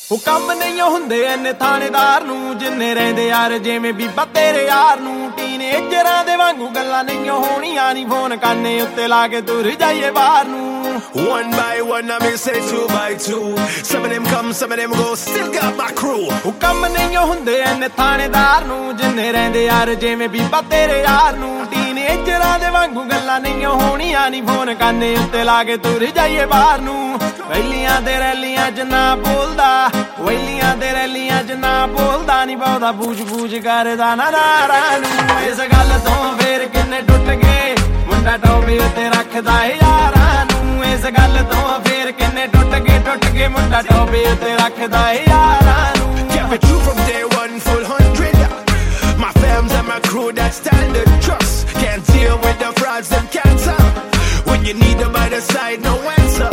ਉਹ ਕੰਮ ਨਹੀਂ ਹੁੰਦੇ ਐਨੇ ਥਾਣੇਦਾਰ ਨੂੰ ਜਿੰਨੇ ਰਹਿੰਦੇ ਯਾਰ ਜਿਵੇਂ ਬੀਬਾ ਤੇਰੇ ਯਾਰ ਨੂੰ ਟੀਨੇਜਰਾਂ ਦੇ ਵਾਂਗੂ ਗੱਲਾਂ ਨਹੀਂ ਹੋਣੀਆਂ ਨੀ ਫੋਨ ਕਾਨੇ ਉੱਤੇ ਲਾ ਕੇ ਤੁਰ ਜਾਈਏ ਬਾਹਰ ਨੂੰ One by one I may say 2 by 2 Some of them come, some of them go Still got my crew ਉਹ ਕੰਮ ਨਹੀਂ ਹੁੰਦੇ ਐਨੇ ਥਾਣੇਦਾਰ ਨੂੰ ਜਿੰਨੇ ਰਹਿੰਦੇ ਯਾਰ ਜਿਵੇਂ ਬੀਬਾ ਤੇਰੇ ਯਾਰ ਨੂੰ ਟੀਨੇਜਰਾਂ ਦੇ ਵਾਂਗੂ ਗੱਲਾਂ ਨਹੀਂ ਹੋਣੀਆਂ ਨੀ ਫੋਨ ਕਾਨੇ ਉੱਤੇ ਲਾ ਕੇ ਤੁਰ ਜਾਈਏ ਬਾਹਰ ਨੂੰ ਵੈਲੀਆਂ ਤੇ ਰੈਲੀਆਂ ਚ ਨਾ ਬੋਲਦਾ ਵੈਲੀਆਂ ਤੇ ਰੈਲੀਆਂ ਚ ਨਾ ਬੋਲਦਾ ਨੀ ਬਹੁਤਾ ਬੂਝ ਕਰਦਾ ਨਾ ਨਾਰਾਂ ਨੂੰ ਇਸ ਗੱਲ ਤੋਂ ਫੇਰ ਕਿੰਨੇ ਟੁੱਟ ਗਏ ਮੁੰਡਾ ਟੋਬੇ ਉੱਤੇ ਰੱਖਦਾ ਏ ਯਾਰਾਂ ਨੂੰ ਇਸ ਗੱਲ ਤੋਂ ਫੇਰ ਕਿੰਨੇ ਟੁੱਟ ਗਏ ਮੁੰਡਾ ਟੋਬੇ ਉੱਤੇ ਰੱਖਦਾ ਏ ਯਾਰਾਂ ਨੂੰ Kept it true from day one, full 100 My fams and my crew, that standard trust Can't deal with the frauds, them can't tell When you need them by the side, no answer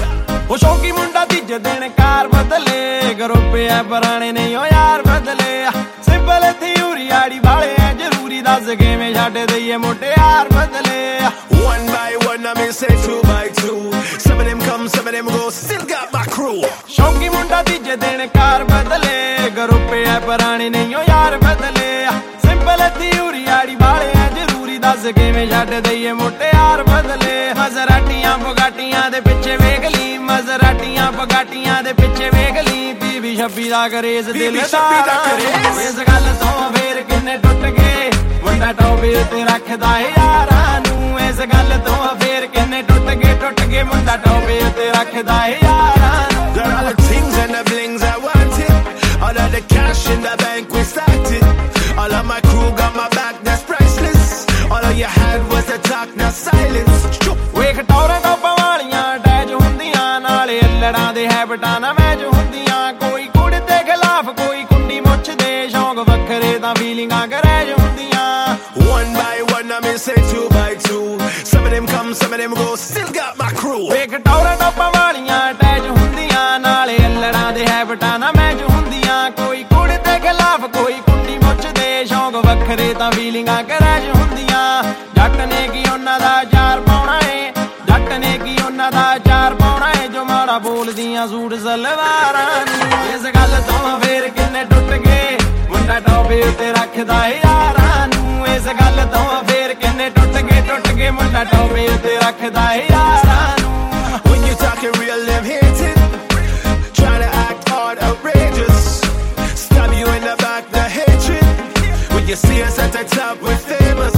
ਉਹ ਸ਼ੌਕੀ ਮੁੰਡਾ ਤੀਜੇ ਦਿਨ ਕਾਰ ਬਦਲੇ group ਐ ਪੁਰਾਣੇ ਨਹੀਂ ਉਹ ਯਾਰ ਬਦਲੇ ਸਿੰਪਲ ਥਿਊਰੀ ਆੜੀ ਵਾਲੇ ਐ ਜ਼ਰੂਰੀ ਦੱਸ ਕਿਵੇਂ ਛੱਡ ਦਈਏ ਮੁਟਿਆਰ ਬਦਲੇ One by one I may say 2 by 2 Some of them come, some of them go Still got my crew ਸ਼ੌਕੀ ਮੁੰਡਾ ਤੀਜੇ ਦਿਨ ਕਾਰ ਬਦਲੇ ਗਰੁੱਪ ਐ ਪੁਰਾਣੇ ਨਹੀਂ ਉਹ ਯਾਰ ਬਦਲੇ ਸਿੰਪਲ ਥਿਊਰੀ ਆੜੀ ਵਾਲੇ ਐ ਜ਼ਰੂਰੀ ਦੱਸ ਕਿਵੇਂ ਛੱਡ ਦਈਏ ਮੁਟਿਆਰ ਬਦਲੇ ਮਜ਼ਰਾਟੀਆਂ ਬੁਗਾਟੀਆਂ ਦੇ ਪਿੱਛੇ ਵੇਖ ਲਈ ਮਜ਼ਰਾਟੀਆਂ ਬੁਗਾਟੀਆਂ ਦੇ ਪਿੱਛੇ ਵੇਖ ਲਈ ਬੀਬੀ ਛੱਬੀ ਦਾ ਕਰੇਜ਼ ਦਿਲ ਦਾ ਇਸ ਗੱਲ ਤੋਂ ਫੇਰ ਕਿੰਨੇ ਟੁੱਟ ਗਏ ਮੁੰਡਾ ਟੋਬੇ ਉੱਤੇ ਰੱਖਦਾ ਏ ਯਾਰਾਂ ਨੂੰ ਇਸ ਗੱਲ ਤੋਂ ਫੇਰ ਕਿੰਨੇ ਟੁੱਟ ਗਏ ਮੁੰਡਾ ਟੋਬੇ ਉੱਤੇ ਰੱਖਦਾ ਏ ਯਾਰਾਂ ਨੂੰ There are all the things and the blings I wanted All of the cash in the bank we started All of my crew got my back, that's priceless All of you had was the talk, now silence ਵੇਖ ਟੌਰਾਂ ਟੋਪਾਂ ਵਾਲੀਆਂ attach ਹੁੰਦੀਆਂ ਨਾਲੇ ਅੱਲੜਾਂ ਦੇ ਹੈਬਟਾਂ ਨਾ match ਹੁੰਦੀਆਂ ਕੋਈ ਕੁੜੀ ਦੇ ਖਿਲਾਫ ਕੋਈ ਕੁੰਡੀ ਮੁੱਛਦੇ ਸ਼ੌਂਕ ਵੱਖਰੇ ਤਾਂ ਫੀਲਿੰਗਾਂ ਕਰੈਜ ਹੁੰਦੀਆਂ One by one I may say 2 by 2 Some of them come, some of them go Still got my crew ਵੇਖ ਟੌਰਾਂ ਟੋਪਾਂ ਵਾਲੀਆਂ ਅਟੈਚ ਹੁੰਦੀਆਂ ਨਾਲੇ ਅੱਲੜਾਂ ਦੇ ਹੈਬਟਾਂ ਨਾ ਮੈਚ ਹੁੰਦੀਆਂ ਕੋਈ ਕੁੜੀ ਦੇ ਖਿਲਾਫ ਕੋਈ ਕੁੰਡੀ ਮੁੱਛਦੇ ਸ਼ੌਂਕ ਵੱਖਰੇ ਤਾਂ ਫੀਲਿੰਗਾਂ ਕਰੈਜ ਹੁੰਦੀਆਂ ਜੱਟ ਨੇ ਕੀ ਉਹਨਾਂ ਦਾ ਯਾਰ ਪਾਉਣਾ ਏ ਜੱਟ ਨੇ ਕੀ ਉਹਨਾਂ ਦਾ ਯਾਰ ਪਾਉਣਾ ਏ ਜੋ ਮਾੜਾ ਬੋਲਦੀਆਂ ਸੂਟ ਸਲਵਾਰਾਂ ਨੂੰ ਇਸ ਗੱਲ ਤੋਂ ਫੇਰ ਕਿੰਨੇ ਟੁੱਟ ਗਏ ਮੁੰਡਾ ਟੋਬੇ ਉੱਤੇ ਰੱਖਦਾ ਏ ਯਾਰਾਂ ਨੂੰ ਇਸ ਗੱਲ ਤੋਂ ਫੇਰ ਕਿੰਨੇ ਟੁੱਟ ਗਏ ਮੁੰਡਾ ਟੋਬੇ ਉੱਤੇ ਰੱਖਦਾ ਏ ਯਾਰਾਂ ਨੂੰ When you talking real, them hate it Try to act hard, outrageous Stab you in the back, the hatred When you see us at the top, we're famous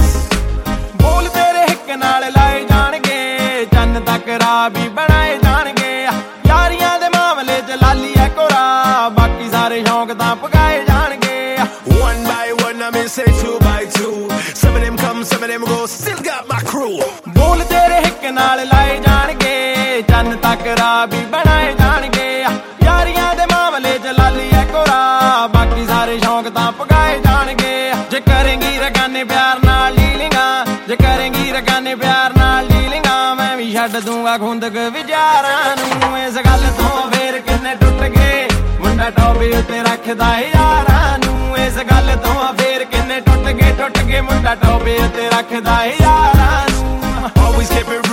ਬੋਲ ਤੇਰੇ ਹਿੱਕ ਨਾਲ ਲਾਏ ਜਾਣਗੇ ਚੰਨ ਤੱਕ ਰਾਹ ਵੀ ਬਣਾਏ ਜਾਣਗੇ ਯਾਰੀਆਂ ਦੇ ਮਾਮਲੇ ਚ ਲਾਲੀ ਐ ਕੋਰਾ ਬਾਕੀ ਸਾਰੇ ਸ਼ੌਂਕ ਤਾਂ ਪਗਾਏ ਜਾਣਗੇ One by one I may say 2 by 2 Some of them come, some of them go Still got my crew ਬੋਲ ਤੇਰੇ ਹਿੱਕ ਨਾਲ ਲਾਏ ਜਾਣਗੇ ਚੰਨ ਤੱਕ ਰਾਹ ਵੀ ਬਣਾਏ ਜਾਣਗੇ ਯਾਰੀਆਂ ਦੇ ਮਾਮਲੇ ਚ ਲਾਲੀ ਐ ਕੋਰਾ ਬਾਕੀ ਸਾਰੇ ਸ਼ੌਂਕ ਤਾਂ ਪਗਾਏ ਜਾਣਗੇ ਜੇ ਕਰੇਂਗੀ ਰਗਾਨੇ ਪਿਆਰ ਨਾਲ ਲੀਲਿੰਗਾਂ ਜੇ ਕਰੇਂਗੀ ਰਗਾਨੇ ਪਿਆਰ ਨਾਲ ਲੀਲਿੰਗਾਂ ਮੈਂ ਵੀ ਛੱਡ ਦੂੰਗਾ ਖੁੰਦਕ ਵਿਚਾਰਾਂ ਨੂੰ ਇਸ ਗੱਲ ਤੋਂ ਫੇਰ ਕਿੰਨੇ ਟੁੱਟ ਗਏ ਮੁੰਡਾ ਟੋਬੇ ਉੱਤੇ ਰੱਖਦਾ ਏ ਯਾਰਾਂ ਨੂੰ ਇਸ ਗੱਲ ਤੋਂ ਫੇਰ ਕਿੰਨੇ ਟੁੱਟ ਗਏ ਮੁੰਡਾ ਟੋਬੇ ਉੱਤੇ ਰੱਖਦਾ ਏ ਯਾਰਾਂ ਨੂੰ Always keep it